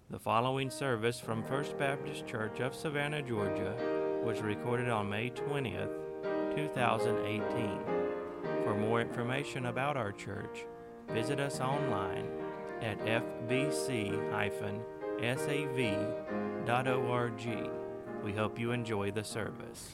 The following service from First Baptist Church of Savannah, Georgia, was recorded on May 20th, 2018. For more information about our church, visit us online at fbc-sav.org. We hope you enjoy the service.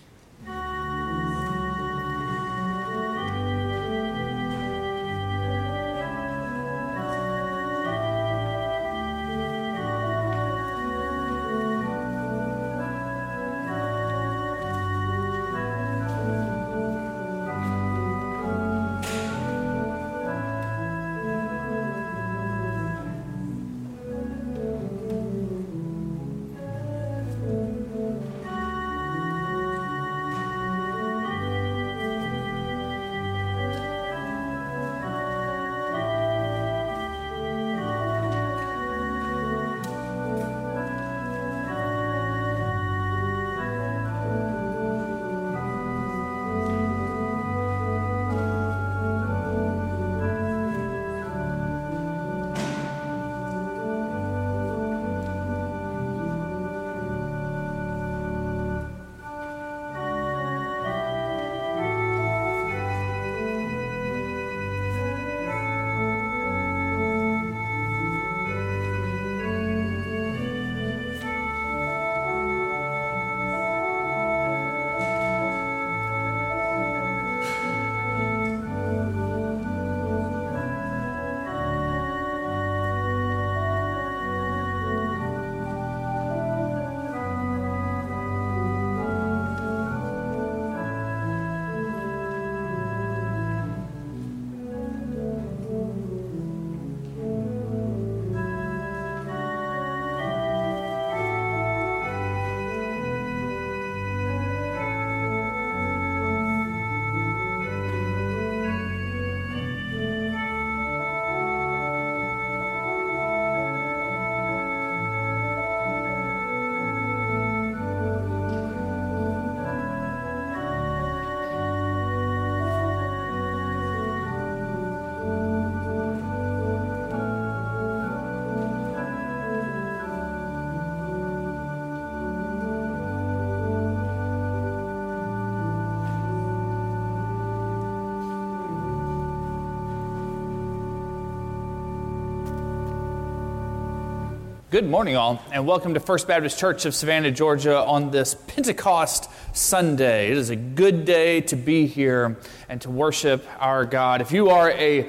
Good morning, all, and welcome to First Baptist Church of Savannah, Georgia on this Pentecost Sunday. It is a good day to be here and to worship our God. If you are a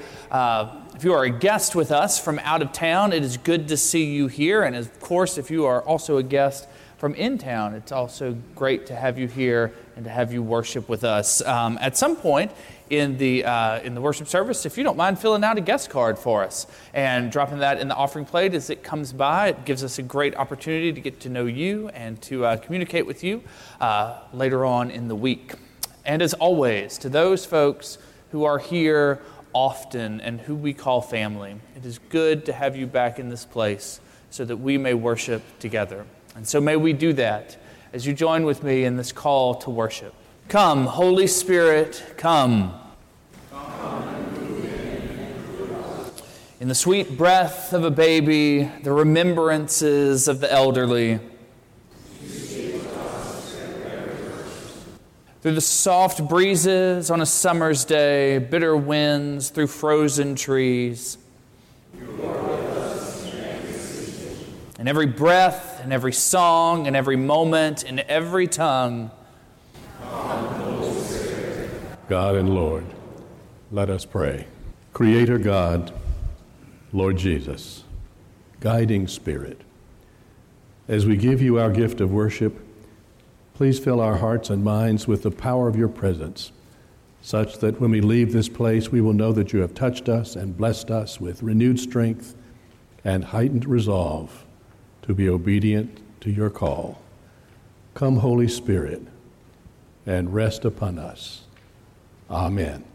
guest with us from out of town, it is good to see you here. And of course, if you are also a guest from in town, it's also great to have you here and to have you worship with us. At some point in the worship service, if you don't mind filling out a guest card for us and dropping that in the offering plate as it comes by, it gives us a great opportunity to get to know you and to communicate with you later on in the week. And as always, to those folks who are here often and who we call family, it is good to have you back in this place so that we may worship together. And so may we do that as you join with me in this call to worship. Come, Holy Spirit, come. In the sweet breath of a baby, the remembrances of the elderly. Through the soft breezes on a summer's day, bitter winds through frozen trees. In every breath, in every song, in every moment, in every tongue. God and Lord, let us pray. Creator God, Lord Jesus, guiding Spirit, as we give you our gift of worship, please fill our hearts and minds with the power of your presence, such that when we leave this place, we will know that you have touched us and blessed us with renewed strength and heightened resolve to be obedient to your call. Come, Holy Spirit, and rest upon us. Amen.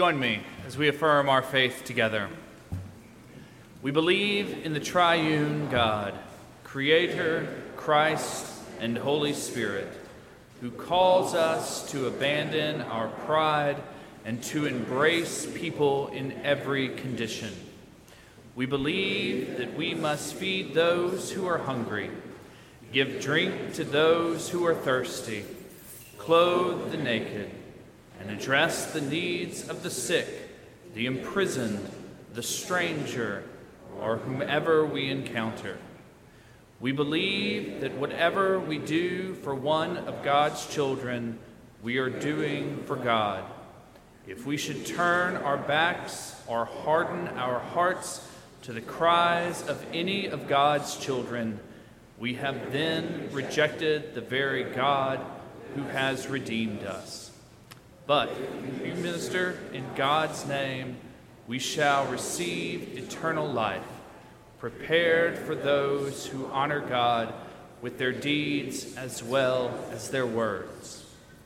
join me as we affirm our faith together? We believe in the triune God, Creator, Christ, and Holy Spirit, who calls us to abandon our pride and to embrace people in every condition. We believe that we must feed those who are hungry, give drink to those who are thirsty, clothe the naked, and address the needs of the sick, the imprisoned, the stranger, or whomever we encounter. We believe that whatever we do for one of God's children, we are doing for God. If we should turn our backs or harden our hearts to the cries of any of God's children, we have then rejected the very God who has redeemed us. But if we minister in God's name, we shall receive eternal life, prepared for those who honor God with their deeds as well as their words.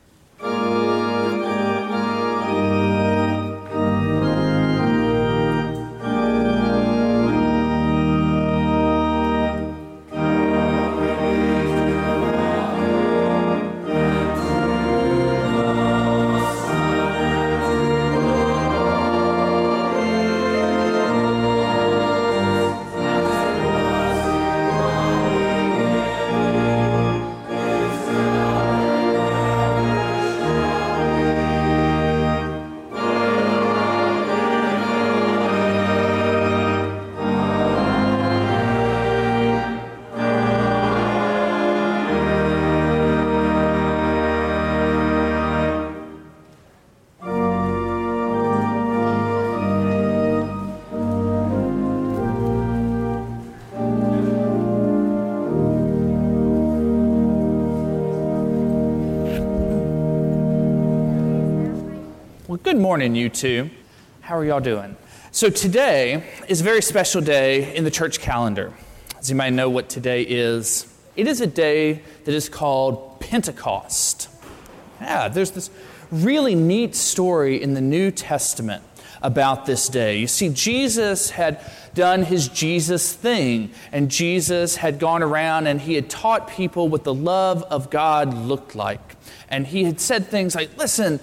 Good morning, you two. How are y'all doing? So today is a very special day in the church calendar. As you might know what today is, it is a day that is called Pentecost. Yeah, there's this really neat story in the New Testament about this day. You see, Jesus had done his Jesus thing, and Jesus had gone around and he had taught people what the love of God looked like. And he had said things like, listen,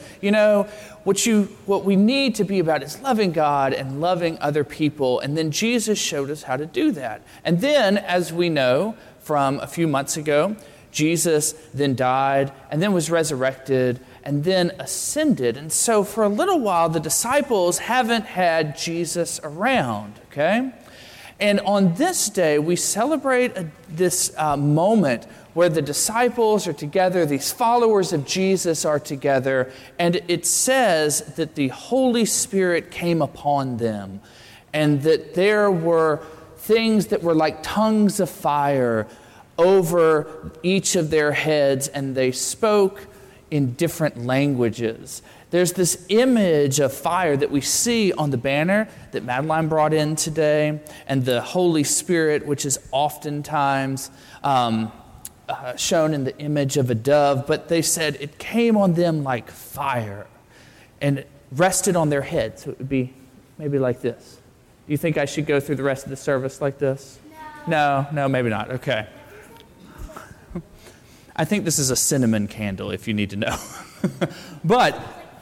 what we need to be about is loving God and loving other people. And then Jesus showed us how to do that. And then, as we know from a few months ago, Jesus then died and then was resurrected and then ascended. And so for a little while, the disciples haven't had Jesus around, okay? And on this day, we celebrate this moment where the disciples are together, these followers of Jesus are together, and it says that the Holy Spirit came upon them, and that there were things that were like tongues of fire over each of their heads, and they spoke in different languages. There's this image of fire that we see on the banner that Madeline brought in today, and the Holy Spirit, which is oftentimes shown in the image of a dove, but they said it came on them like fire and it rested on their head. So it would be maybe like this. Do you think I should go through the rest of the service like this? No, maybe not. Okay. I think this is a cinnamon candle if you need to know. But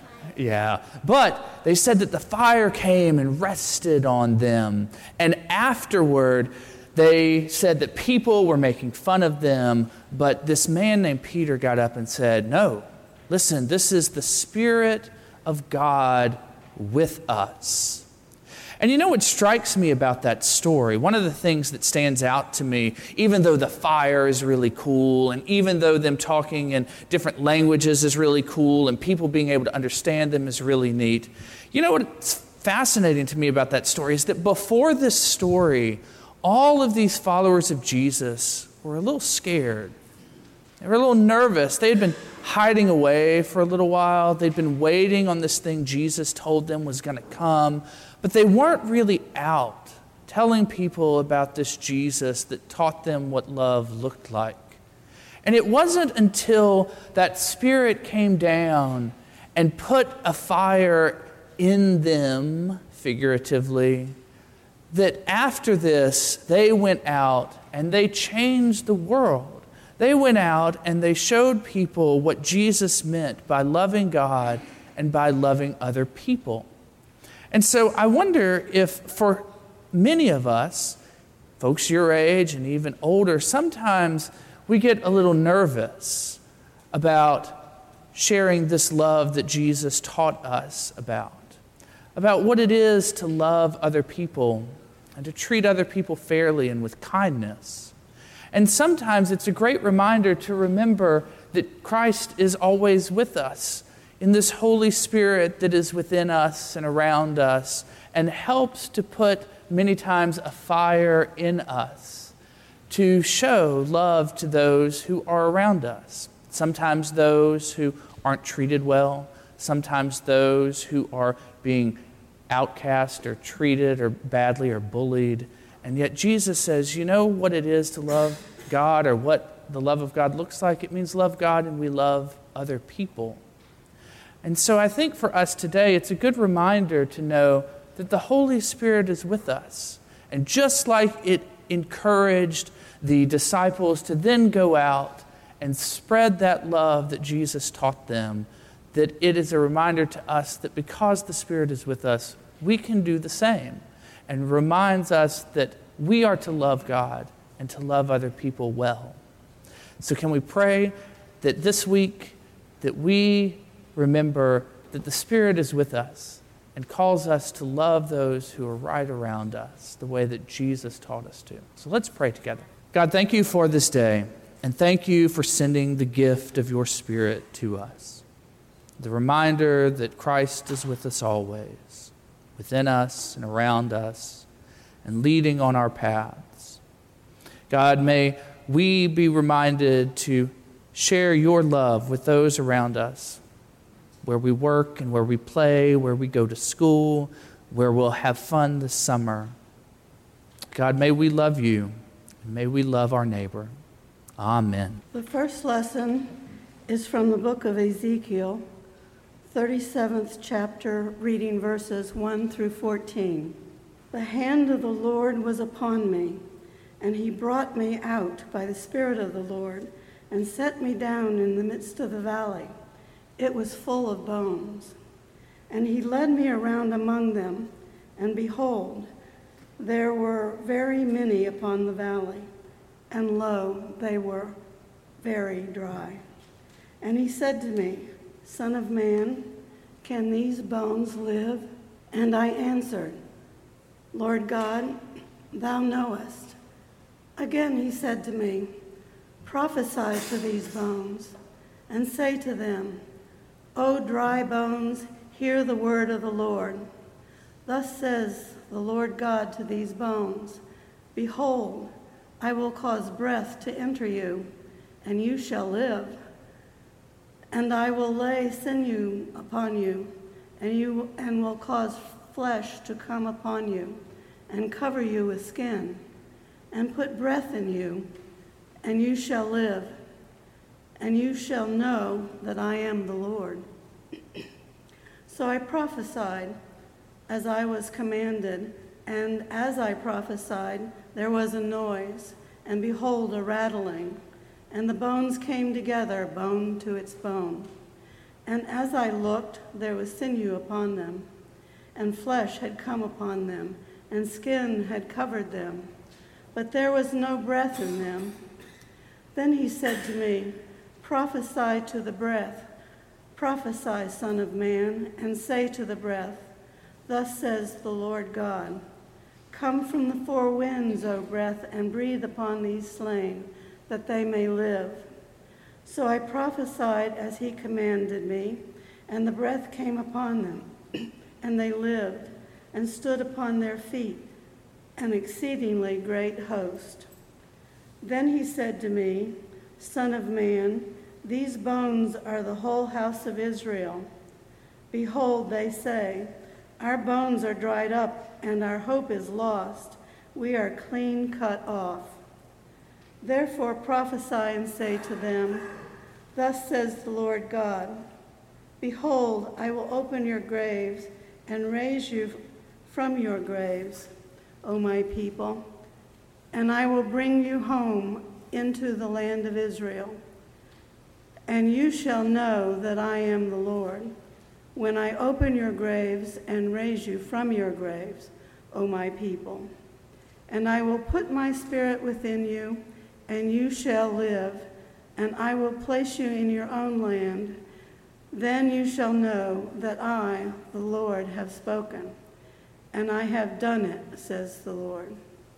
they said that the fire came and rested on them. And afterward, they said that people were making fun of them, but this man named Peter got up and said, no, listen, this is the Spirit of God with us. And you know what strikes me about that story? One of the things that stands out to me, even though the fire is really cool, and even though them talking in different languages is really cool, and people being able to understand them is really neat, you know what's fascinating to me about that story is that before this story, all of these followers of Jesus were a little scared. They were a little nervous. They had been hiding away for a little while. They'd been waiting on this thing Jesus told them was going to come. But they weren't really out telling people about this Jesus that taught them what love looked like. And it wasn't until that Spirit came down and put a fire in them, figuratively, that after this, they went out and they changed the world. They went out and they showed people what Jesus meant by loving God and by loving other people. And so I wonder if for many of us, folks your age and even older, sometimes we get a little nervous about sharing this love that Jesus taught us about what it is to love other people and to treat other people fairly and with kindness. And sometimes it's a great reminder to remember that Christ is always with us in this Holy Spirit that is within us and around us and helps to put many times a fire in us to show love to those who are around us. Sometimes those who aren't treated well, sometimes those who are being outcast or treated or badly or bullied. And yet Jesus says, you know what it is to love God or what the love of God looks like? It means love God and we love other people. And so I think for us today, it's a good reminder to know that the Holy Spirit is with us. And just like it encouraged the disciples to then go out and spread that love that Jesus taught them, that it is a reminder to us that because the Spirit is with us, we can do the same, and reminds us that we are to love God and to love other people well. So can we pray that this week that we remember that the Spirit is with us and calls us to love those who are right around us the way that Jesus taught us to. So let's pray together. God, thank you for this day, and thank you for sending the gift of your Spirit to us. The reminder that Christ is with us always, within us and around us, and leading on our paths. God, may we be reminded to share your love with those around us, where we work and where we play, where we go to school, where we'll have fun this summer. God, may we love you, and may we love our neighbor. Amen. The first lesson is from the book of Ezekiel, 37th chapter, reading verses 1 through 14. The hand of the Lord was upon me, and he brought me out by the Spirit of the Lord and set me down in the midst of the valley. It was full of bones. And he led me around among them, and behold, there were very many upon the valley, and lo, they were very dry. And he said to me, Son of man, can these bones live? And I answered, Lord God, thou knowest. Again he said to me, Prophesy to these bones, and say to them, O dry bones, hear the word of the Lord. Thus says the Lord God to these bones, Behold, I will cause breath to enter you, and you shall live. And I will lay sinew upon you, and will cause flesh to come upon you, and cover you with skin, and put breath in you, and you shall live, and you shall know that I am the Lord. So I prophesied as I was commanded, and as I prophesied, there was a noise, and behold, a rattling. And the bones came together, bone to its bone. And as I looked, there was sinew upon them, and flesh had come upon them, and skin had covered them, but there was no breath in them. Then he said to me, Prophesy to the breath. Prophesy, Son of man, and say to the breath, Thus says the Lord God, Come from the four winds, O breath, and breathe upon these slain, that they may live. So I prophesied as he commanded me, and the breath came upon them, and they lived, and stood upon their feet, an exceedingly great host. Then he said to me, Son of man, these bones are the whole house of Israel. Behold, they say, Our bones are dried up, and our hope is lost. We are clean cut off. Therefore prophesy and say to them, Thus says the Lord God, Behold, I will open your graves and raise you from your graves, O my people, and I will bring you home into the land of Israel. And you shall know that I am the Lord, when I open your graves and raise you from your graves, O my people. And I will put my spirit within you, and you shall live, and I will place you in your own land. Then you shall know that I, the Lord, have spoken, and I have done it, says the Lord.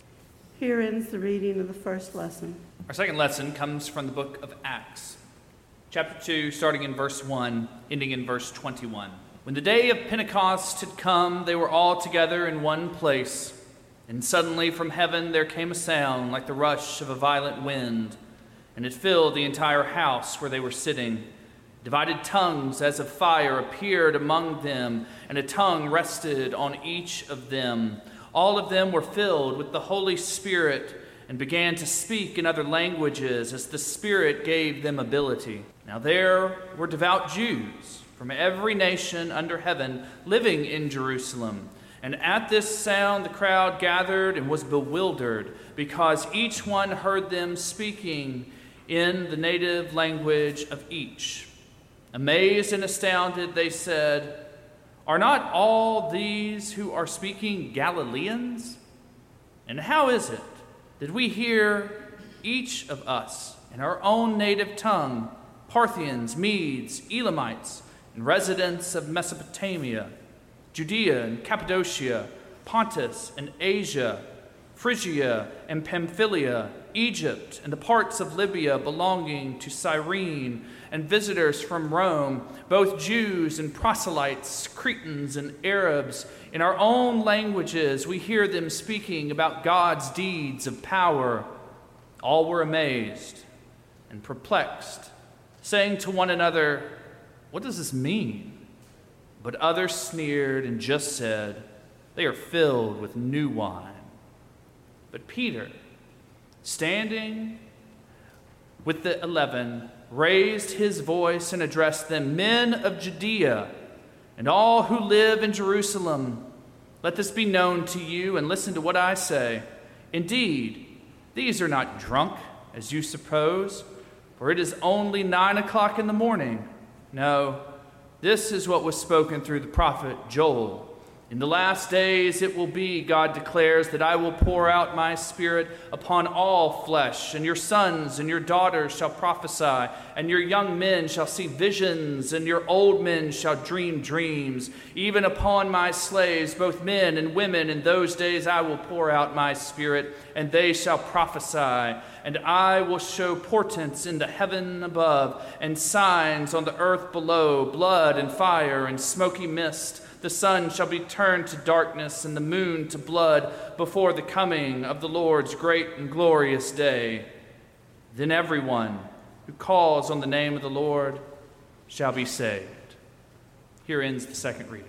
Here ends the reading of the first lesson. Our second lesson comes from the book of Acts, chapter 2, starting in verse 1, ending in verse 21. When the day of Pentecost had come, they were all together in one place, and suddenly from heaven there came a sound like the rush of a violent wind, and it filled the entire house where they were sitting. Divided tongues as of fire appeared among them, and a tongue rested on each of them. All of them were filled with the Holy Spirit and began to speak in other languages as the Spirit gave them ability. Now there were devout Jews from every nation under heaven living in Jerusalem. And at this sound the crowd gathered and was bewildered, because each one heard them speaking in the native language of each. Amazed and astounded, they said, "Are not all these who are speaking Galileans? And how is it that we hear each of us in our own native tongue, Parthians, Medes, Elamites, and residents of Mesopotamia, Judea and Cappadocia, Pontus and Asia, Phrygia and Pamphylia, Egypt and the parts of Libya belonging to Cyrene, and visitors from Rome, both Jews and proselytes, Cretans and Arabs. In our own languages we hear them speaking about God's deeds of power." All were amazed and perplexed, saying to one another, "What does this mean?" But others sneered and just said, "They are filled with new wine." But Peter, standing with the 11, raised his voice and addressed them, "Men of Judea, and all who live in Jerusalem, let this be known to you, and listen to what I say. Indeed, these are not drunk, as you suppose, for it is only 9 o'clock in the morning. No, this is what was spoken through the prophet Joel. In the last days it will be, God declares, that I will pour out my Spirit upon all flesh, and your sons and your daughters shall prophesy, and your young men shall see visions, and your old men shall dream dreams. Even upon my slaves, both men and women, in those days I will pour out my Spirit, and they shall prophesy. And I will show portents in the heaven above, and signs on the earth below, blood and fire and smoky mist. The sun shall be turned to darkness and the moon to blood before the coming of the Lord's great and glorious day. Then everyone who calls on the name of the Lord shall be saved." Here ends the second reading.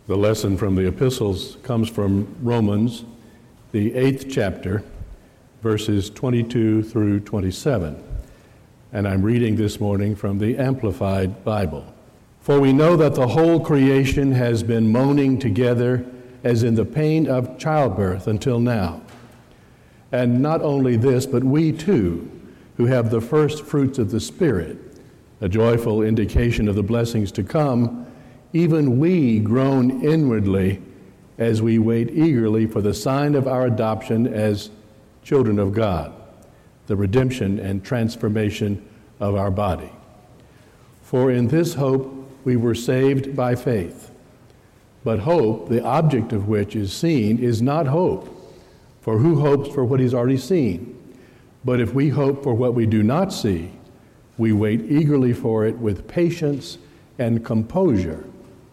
The lesson from the epistles comes from Romans, the 8th chapter, verses 22 through 27. And I'm reading this morning from the Amplified Bible. For we know that the whole creation has been moaning together as in the pain of childbirth until now. And not only this, but we too, who have the first fruits of the Spirit, a joyful indication of the blessings to come, even we groan inwardly as we wait eagerly for the sign of our adoption as children of God, the redemption and transformation of our body. For in this hope we were saved by faith. But hope, the object of which is seen, is not hope. For who hopes for what he's already seen? But if we hope for what we do not see, we wait eagerly for it with patience and composure.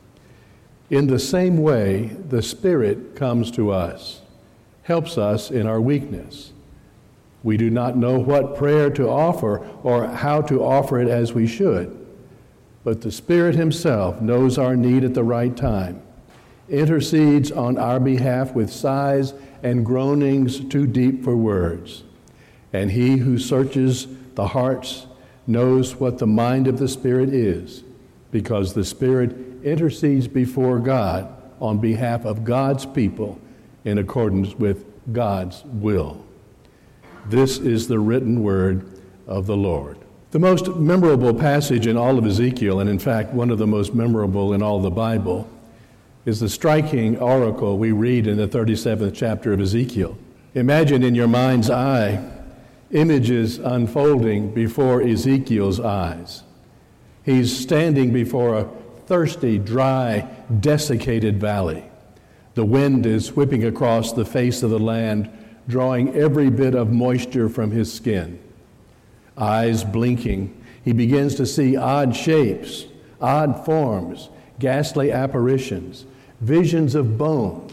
In the same way, the Spirit comes to us, helps us in our weakness. We do not know what prayer to offer or how to offer it as we should, but the Spirit Himself knows our need at the right time, intercedes on our behalf with sighs and groanings too deep for words. And He who searches the hearts knows what the mind of the Spirit is, because the Spirit intercedes before God on behalf of God's people in accordance with God's will. This is the written word of the Lord. The most memorable passage in all of Ezekiel, and in fact one of the most memorable in all the Bible, is the striking oracle we read in the 37th chapter of Ezekiel. Imagine in your mind's eye images unfolding before Ezekiel's eyes. He's standing before a thirsty, dry, desiccated valley. The wind is whipping across the face of the land, drawing every bit of moisture from his skin. Eyes blinking, he begins to see odd shapes, odd forms, ghastly apparitions, visions of bones,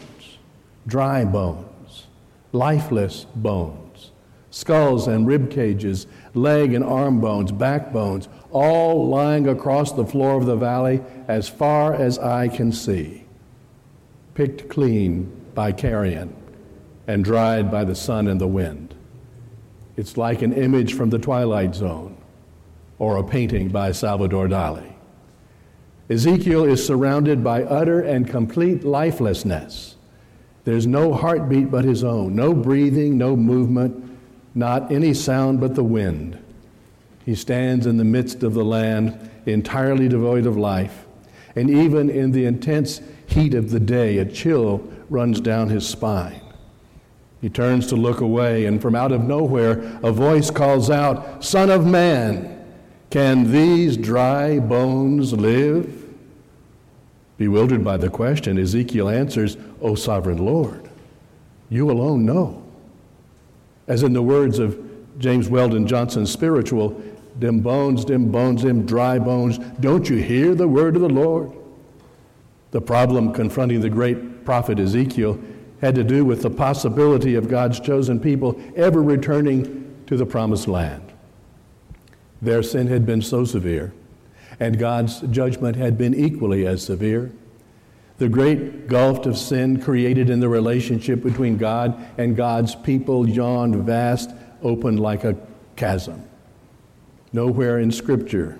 dry bones, lifeless bones, skulls and rib cages, leg and arm bones, backbones, all lying across the floor of the valley as far as eye can see, picked clean by carrion and dried by the sun and the wind. It's like an image from the Twilight Zone or a painting by Salvador Dali. Ezekiel is surrounded by utter and complete lifelessness. There's no heartbeat but his own, no breathing, no movement, not any sound but the wind. He stands in the midst of the land, entirely devoid of life, and even in the intense heat of the day, a chill runs down his spine. He turns to look away, and from out of nowhere, a voice calls out, "Son of man, can these dry bones live?" Bewildered by the question, Ezekiel answers, "O sovereign Lord, you alone know." As in the words of James Weldon Johnson's spiritual, them bones, them dry bones, don't you hear the word of the Lord? The problem confronting the great prophet Ezekiel had to do with the possibility of God's chosen people ever returning to the promised land. Their sin had been so severe, and God's judgment had been equally as severe. The great gulf of sin created in the relationship between God and God's people yawned vast, open like a chasm. Nowhere in Scripture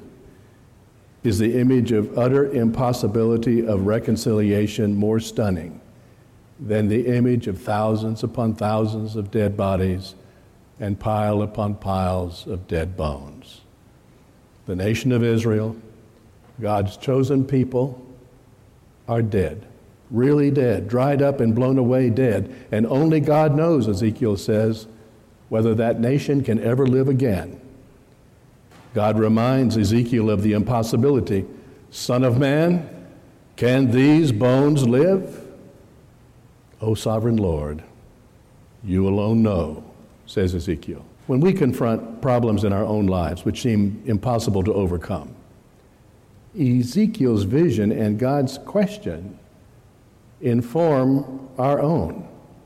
is the image of utter impossibility of reconciliation more stunning than the image of thousands upon thousands of dead bodies and pile upon piles of dead bones. The nation of Israel, God's chosen people, are dead, really dead, dried up and blown away dead. And only God knows, Ezekiel says, whether that nation can ever live again. God reminds Ezekiel of the impossibility. "Son of man, can these bones live?" "O sovereign Lord, you alone know," says Ezekiel. When we confront problems in our own lives which seem impossible to overcome, Ezekiel's vision and God's question inform our own.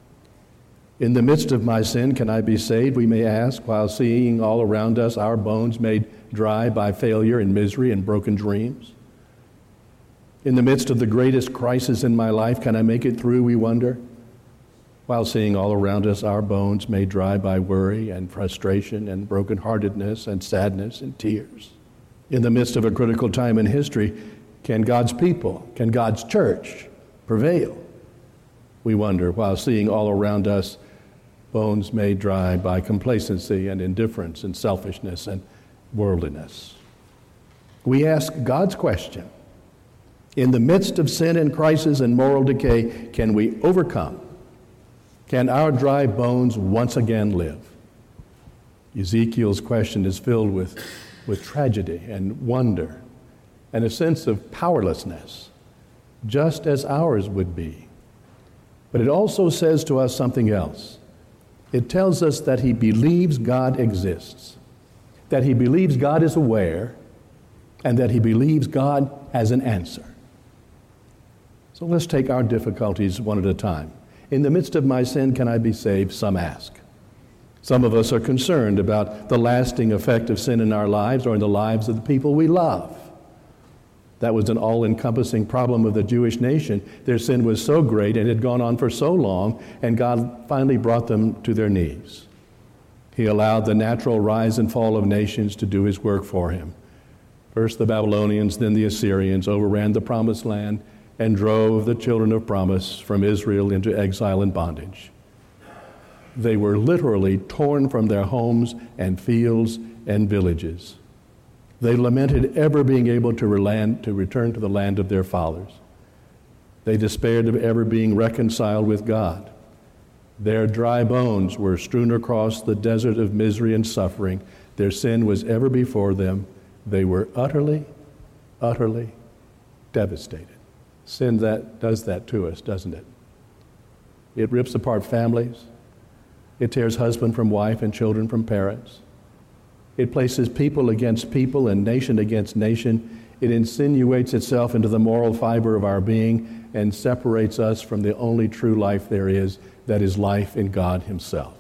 In the midst of my sin, can I be saved, we may ask, while seeing all around us our bones made dry by failure and misery and broken dreams. In the midst of the greatest crisis in my life, can I make it through, we wonder? While seeing all around us our bones made dry by worry and frustration and brokenheartedness and sadness and tears. In the midst of a critical time in history, can God's people, can God's church prevail? We wonder, while seeing all around us bones made dry by complacency and indifference and selfishness and worldliness. We ask God's question. In the midst of sin and crisis and moral decay, can we overcome? Can our dry bones once again live? Ezekiel's question is filled with tragedy and wonder and a sense of powerlessness, just as ours would be. But it also says to us something else. It tells us that he believes God exists, that he believes God is aware, and that he believes God has an answer. So let's take our difficulties one at a time. In the midst of my sin, can I be saved? Some ask. Some of us are concerned about the lasting effect of sin in our lives or in the lives of the people we love. That was an all-encompassing problem of the Jewish nation. Their sin was so great and had gone on for so long, and God finally brought them to their knees. He allowed the natural rise and fall of nations to do his work for him. First the Babylonians, then the Assyrians overran the promised land and drove the children of promise from Israel into exile and bondage. They were literally torn from their homes and fields and villages. They lamented ever being able to return to the land of their fathers. They despaired of ever being reconciled with God. Their dry bones were strewn across the desert of misery and suffering. Their sin was ever before them. They were utterly, utterly devastated. Sin that does that to us, doesn't it? It rips apart families. It tears husband from wife and children from parents. It places people against people and nation against nation. It insinuates itself into the moral fiber of our being and separates us from the only true life there is, that is life in God himself.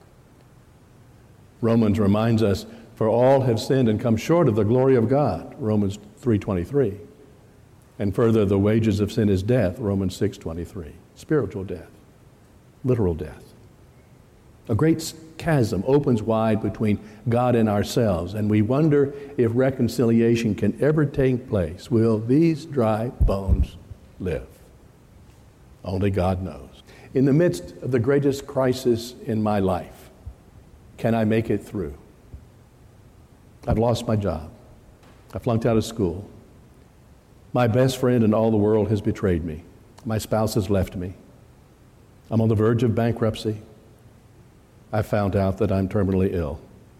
Romans reminds us, for all have sinned and come short of the glory of God, Romans 3:23. And further, the wages of sin is death, Romans 6:23. Spiritual death, literal death. A great chasm opens wide between God and ourselves, and we wonder if reconciliation can ever take place. Will these dry bones live? Only God knows. In the midst of the greatest crisis in my life, can I make it through? I've lost my job. I flunked out of school. My best friend in all the world has betrayed me. My spouse has left me. I'm on the verge of bankruptcy. I found out that I'm terminally ill.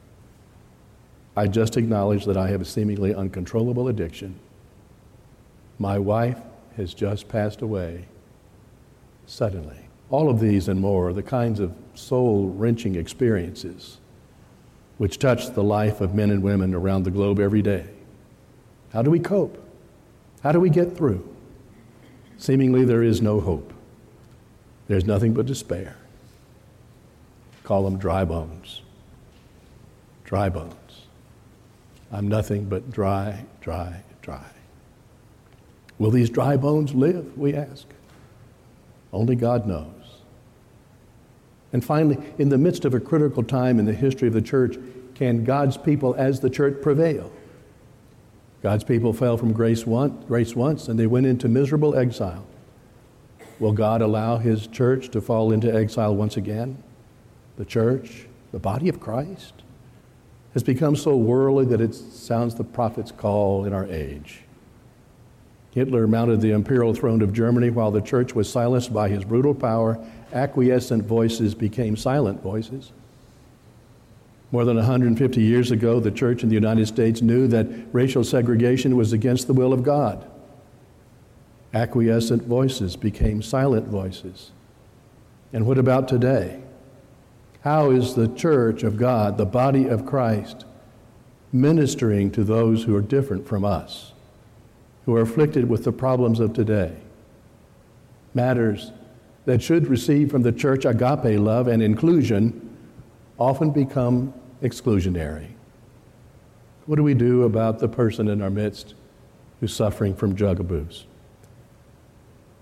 I just acknowledged that I have a seemingly uncontrollable addiction. My wife has just passed away suddenly. All of these and more are the kinds of soul-wrenching experiences which touch the life of men and women around the globe every day. How do we cope? How do we get through? Seemingly there is no hope. There's nothing but despair. Call them dry bones. Dry bones. I'm nothing but dry, dry, dry. Will these dry bones live, we ask? Only God knows. And finally, in the midst of a critical time in the history of the church, can God's people as the church prevail? God's people fell from grace once, and they went into miserable exile. Will God allow his church to fall into exile once again? The church, the body of Christ, has become so worldly that it sounds the prophet's call in our age. Hitler mounted the imperial throne of Germany while the church was silenced by his brutal power. Acquiescent voices became silent voices. More than 150 years ago, the church in the United States knew that racial segregation was against the will of God. Acquiescent voices became silent voices. And what about today? How is the church of God, the body of Christ, ministering to those who are different from us, who are afflicted with the problems of today? Matters that should receive from the church agape love and inclusion often become exclusionary. What do we do about the person in our midst who's suffering from drug abuse?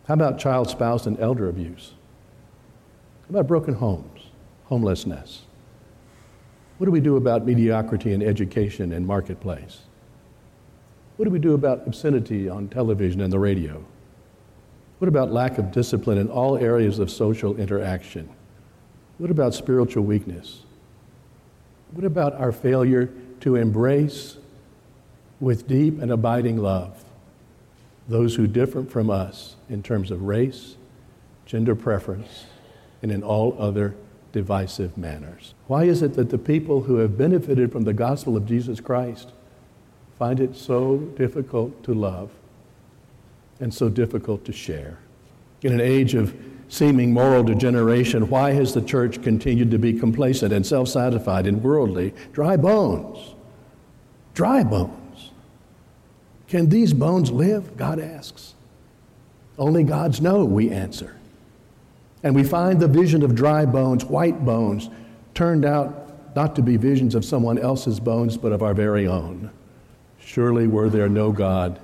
How about child, spouse, and elder abuse? How about broken homes, homelessness? What do we do about mediocrity in education and marketplace? What do we do about obscenity on television and the radio? What about lack of discipline in all areas of social interaction? What about spiritual weakness? What about our failure to embrace with deep and abiding love those who differ from us in terms of race, gender preference, and in all other divisive manners? Why is it that the people who have benefited from the gospel of Jesus Christ find it so difficult to love and so difficult to share? In an age of seeming moral degeneration, why has the church continued to be complacent and self-satisfied and worldly? Dry bones. Dry bones. Can these bones live? God asks. Only gods know, we answer. And we find the vision of dry bones, white bones, turned out not to be visions of someone else's bones, but of our very own. Surely were there no God,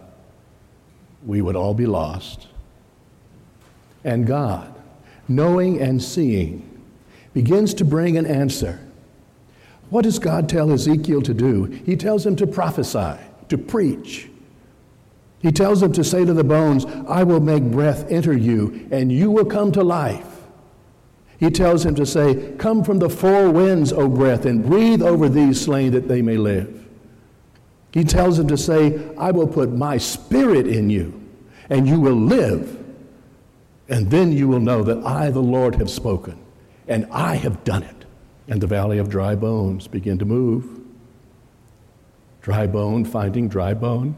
we would all be lost. And God, knowing and seeing, begins to bring an answer. What does God tell Ezekiel to do? He tells him to prophesy, to preach. He tells him to say to the bones, I will make breath enter you, and you will come to life. He tells him to say, come from the four winds, O breath, and breathe over these slain that they may live. He tells him to say, I will put my spirit in you, and you will live. And then you will know that I, the Lord, have spoken, and I have done it. And the valley of dry bones begin to move. Dry bone finding dry bone.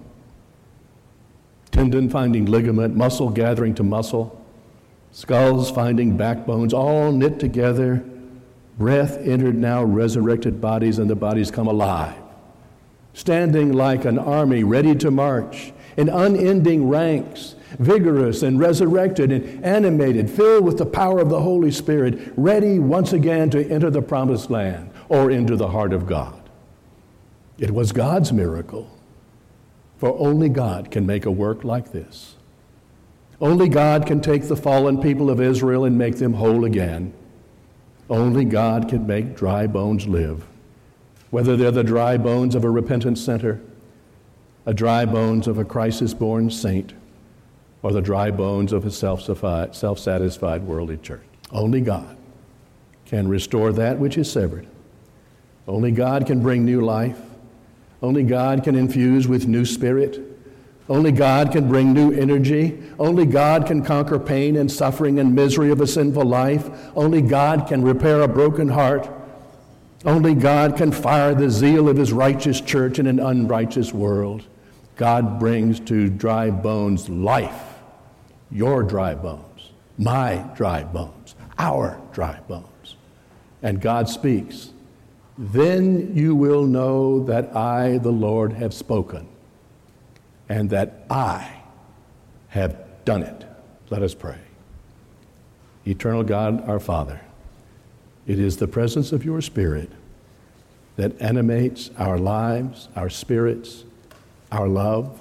Tendon finding ligament, muscle gathering to muscle. Skulls finding backbones, all knit together. Breath entered now resurrected bodies, and the bodies come alive. Standing like an army ready to march in unending ranks, vigorous and resurrected and animated, filled with the power of the Holy Spirit, ready once again to enter the promised land or into the heart of God. It was God's miracle, for only God can make a work like this. Only God can take the fallen people of Israel and make them whole again. Only God can make dry bones live, whether they're the dry bones of a repentant sinner, a dry bones of a crisis-born saint, or the dry bones of a self-satisfied worldly church. Only God can restore that which is severed. Only God can bring new life. Only God can infuse with new spirit. Only God can bring new energy. Only God can conquer pain and suffering and misery of a sinful life. Only God can repair a broken heart. Only God can fire the zeal of his righteous church in an unrighteous world. God brings to dry bones life. Your dry bones, my dry bones, our dry bones. And God speaks, then you will know that I, the Lord, have spoken, and that I have done it. Let us pray. Eternal God, our Father, it is the presence of your Spirit that animates our lives, our spirits, our love,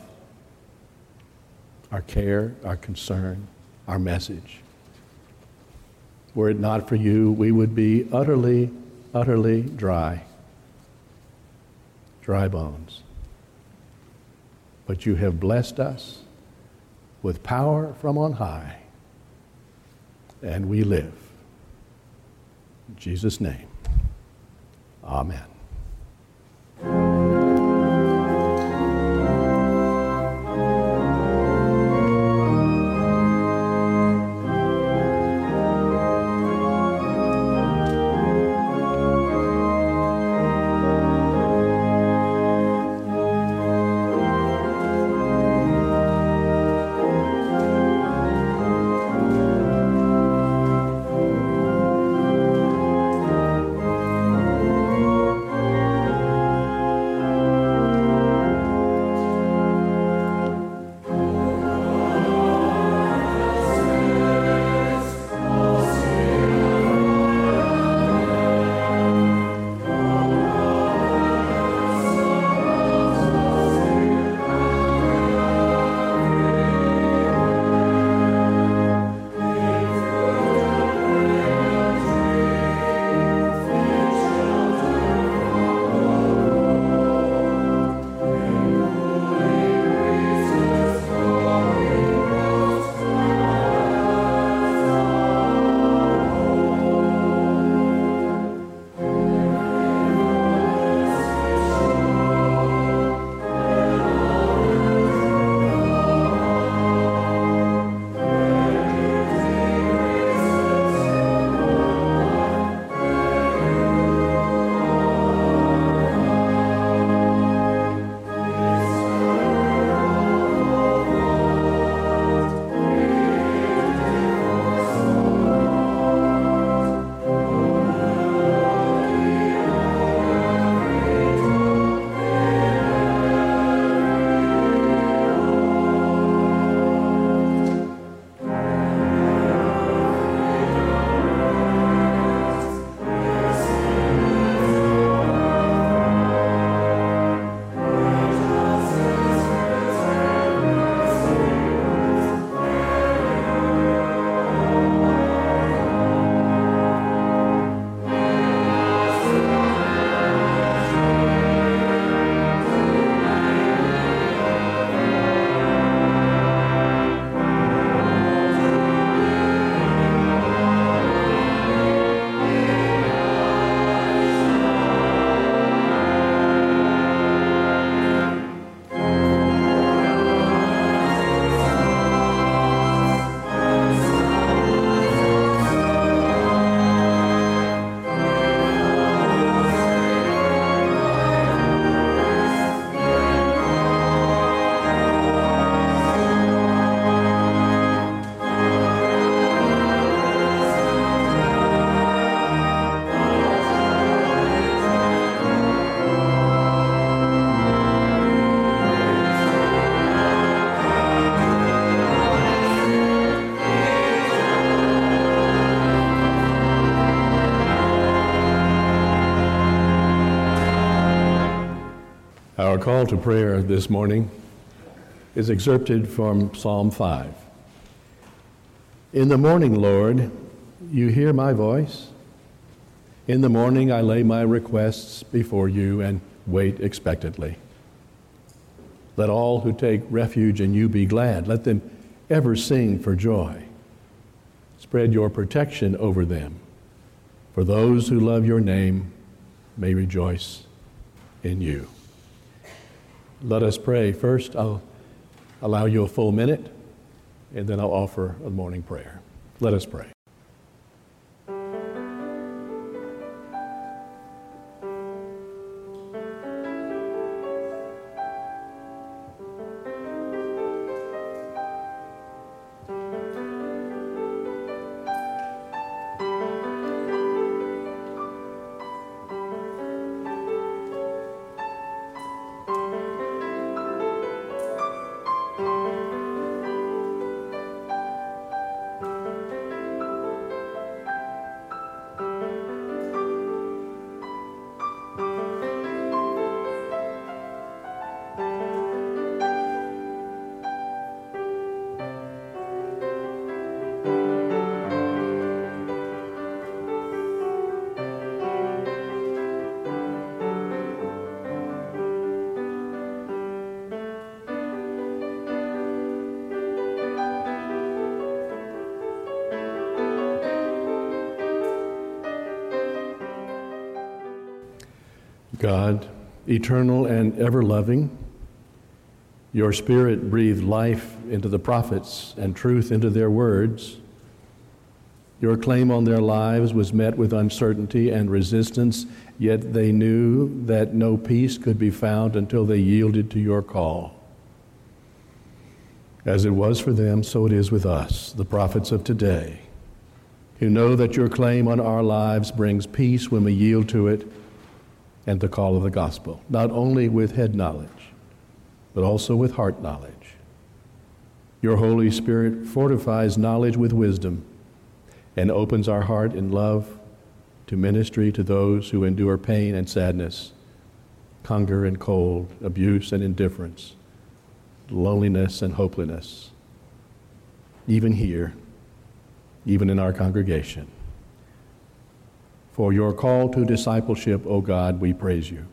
our care, our concern, our message. Were it not for you, we would be utterly, utterly dry bones. But you have blessed us with power from on high, and we live. In Jesus' name, amen. Our call to prayer this morning is excerpted from Psalm 5. In the morning, Lord, you hear my voice. In the morning I lay my requests before you and wait expectantly. Let all who take refuge in you be glad. Let them ever sing for joy. Spread your protection over them. For those who love your name may rejoice in you. Let us pray. First, I'll allow you a full minute, and then I'll offer a morning prayer. Let us pray. God, eternal and ever-loving, your Spirit breathed life into the prophets and truth into their words. Your claim on their lives was met with uncertainty and resistance, yet they knew that no peace could be found until they yielded to your call. As it was for them, so it is with us, the prophets of today, who know that your claim on our lives brings peace when we yield to it and the call of the gospel, not only with head knowledge, but also with heart knowledge. Your Holy Spirit fortifies knowledge with wisdom and opens our heart in love to ministry to those who endure pain and sadness, hunger and cold, abuse and indifference, loneliness and hopelessness, even here, even in our congregation. For your call to discipleship, O God, we praise you.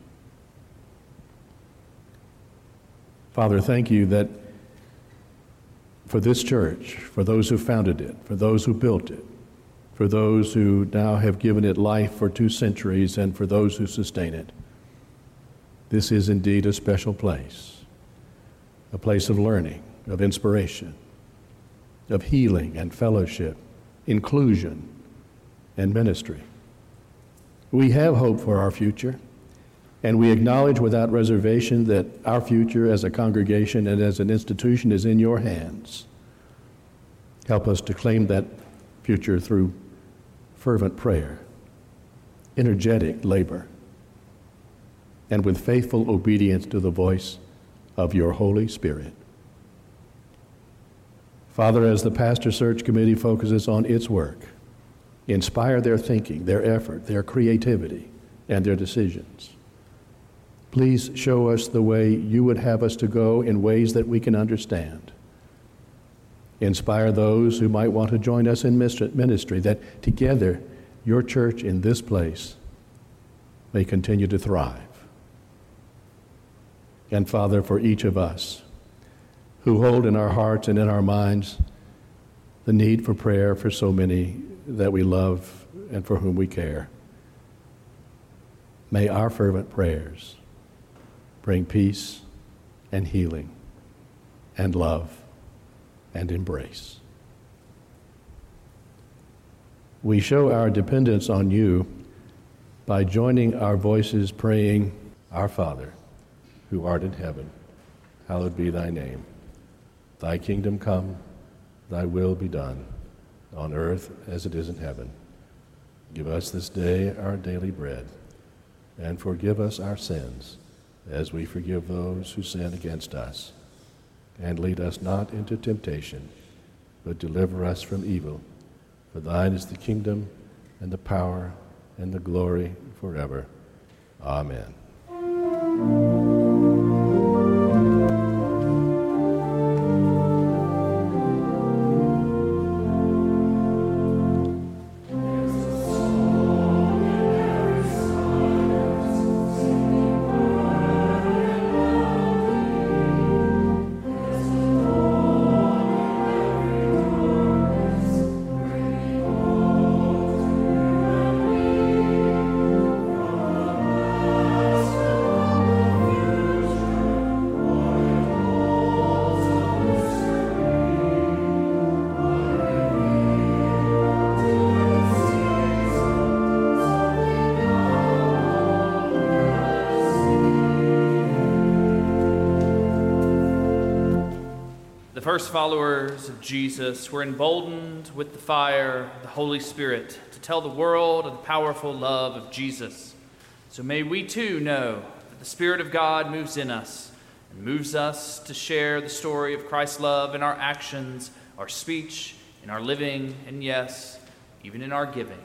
Father, thank you that for this church, for those who founded it, for those who built it, for those who now have given it life for 2 centuries, and for those who sustain it, this is indeed a special place, a place of learning, of inspiration, of healing and fellowship, inclusion and ministry. We have hope for our future, and we acknowledge without reservation that our future as a congregation and as an institution is in your hands. Help us to claim that future through fervent prayer, energetic labor, and with faithful obedience to the voice of your Holy Spirit. Father, as the Pastor Search Committee focuses on its work, inspire their thinking, their effort, their creativity, and their decisions. Please show us the way you would have us to go in ways that we can understand. Inspire those who might want to join us in ministry, that together your church in this place may continue to thrive. And Father, for each of us who hold in our hearts and in our minds the need for prayer for so many that we love and for whom we care, may our fervent prayers bring peace and healing and love and embrace. We show our dependence on you by joining our voices praying, Our Father, who art in heaven, hallowed be thy name. Thy kingdom come, thy will be done, on earth as it is in heaven. Give us this day our daily bread, and forgive us our sins, as we forgive those who sin against us. And lead us not into temptation, but deliver us from evil. For thine is the kingdom, and the power, and the glory forever. Amen. first followers of Jesus were emboldened with the fire of the Holy Spirit to tell the world of the powerful love of Jesus. So may we too know that the Spirit of God moves in us and moves us to share the story of Christ's love in our actions, our speech, in our living, and yes, even in our giving.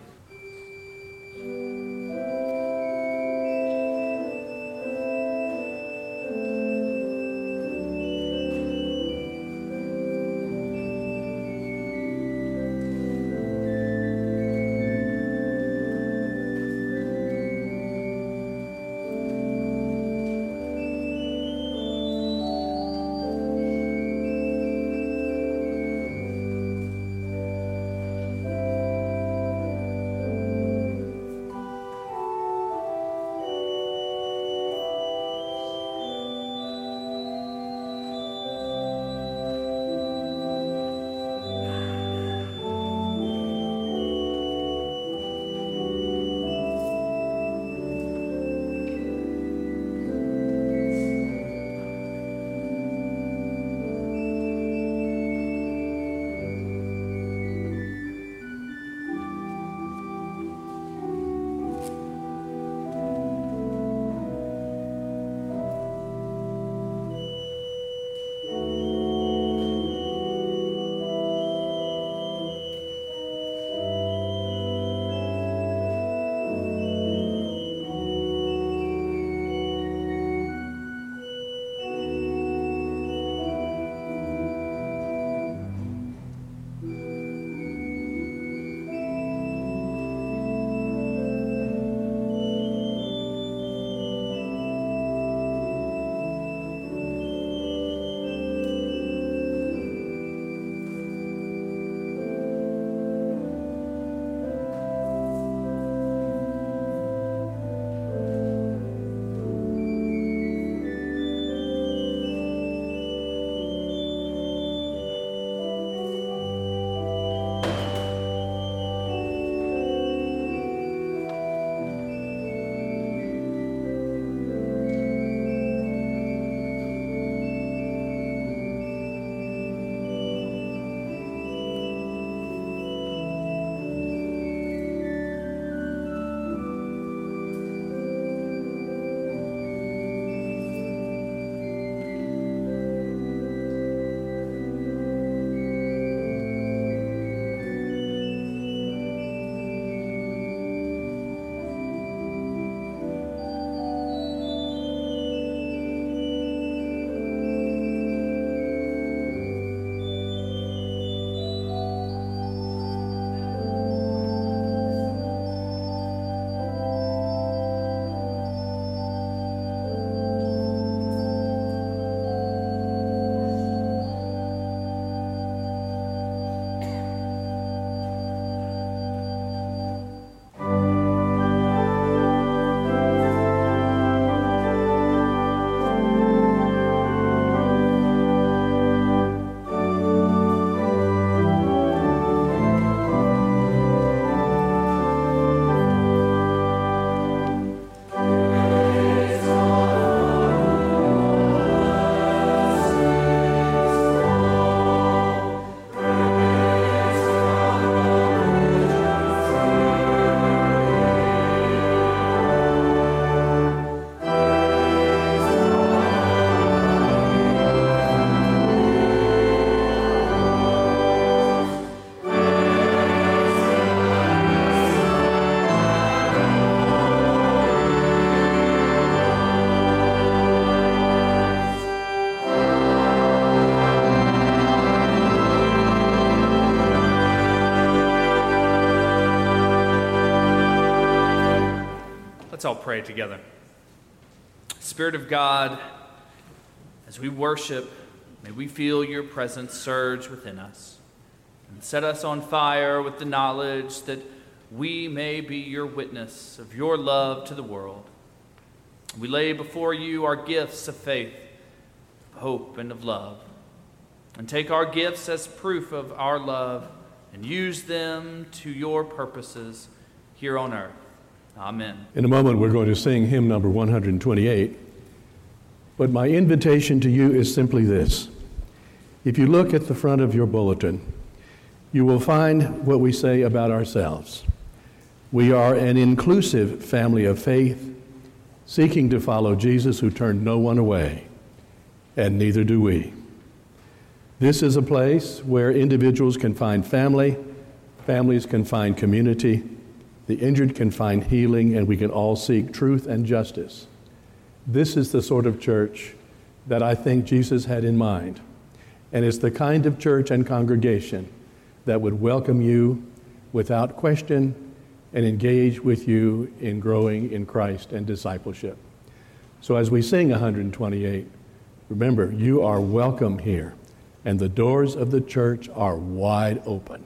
Let's all pray together. Spirit of God, as we worship, may we feel your presence surge within us and set us on fire with the knowledge that we may be your witness of your love to the world. We lay before you our gifts of faith, of hope, and of love, and take our gifts as proof of our love and use them to your purposes here on earth. Amen. In a moment, we're going to sing hymn number 128. But my invitation to you is simply this. If you look at the front of your bulletin, you will find what we say about ourselves. We are an inclusive family of faith, seeking to follow Jesus who turned no one away, and neither do we. This is a place where individuals can find family, families can find community, the injured can find healing, and we can all seek truth and justice. This is the sort of church that I think Jesus had in mind, and it's the kind of church and congregation that would welcome you without question and engage with you in growing in Christ and discipleship. So as we sing 128, remember, you are welcome here, and the doors of the church are wide open.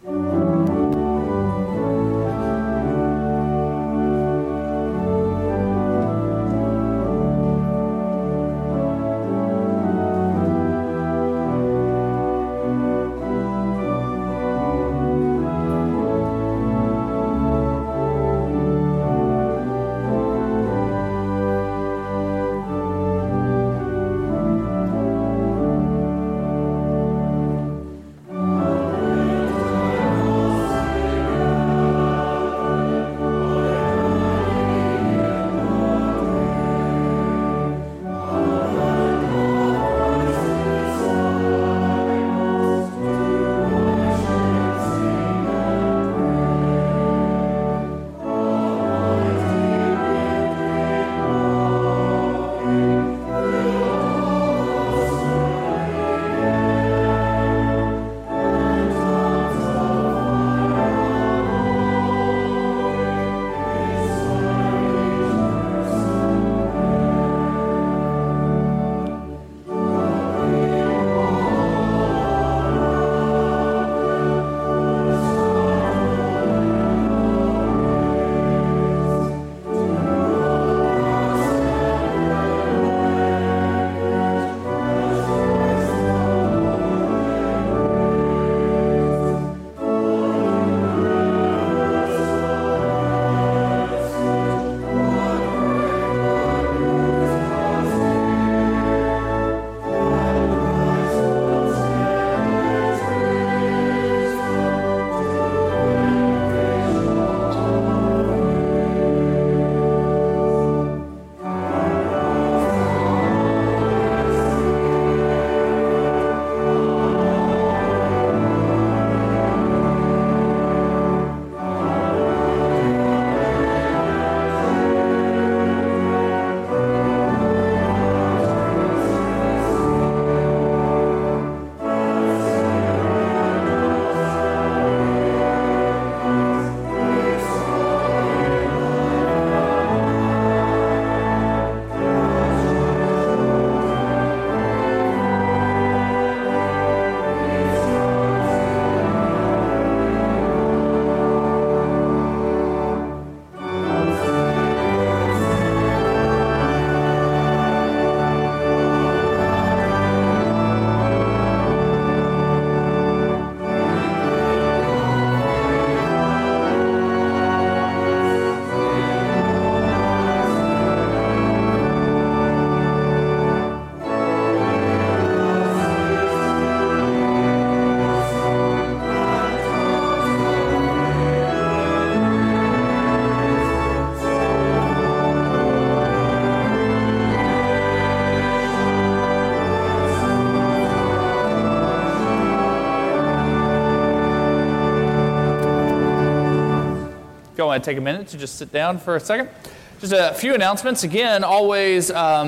I want to take a minute to just sit down for a second. Just a few announcements. Again, always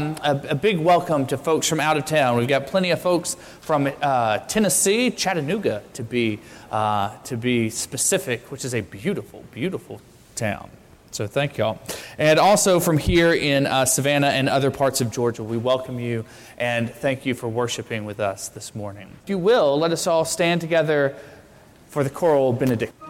a big welcome to folks from out of town. We've got plenty of folks from Tennessee, Chattanooga to be specific, which is a beautiful, beautiful town. So thank y'all. And also from here in Savannah and other parts of Georgia, we welcome you and thank you for worshiping with us this morning. If you will, let us all stand together for the choral benediction.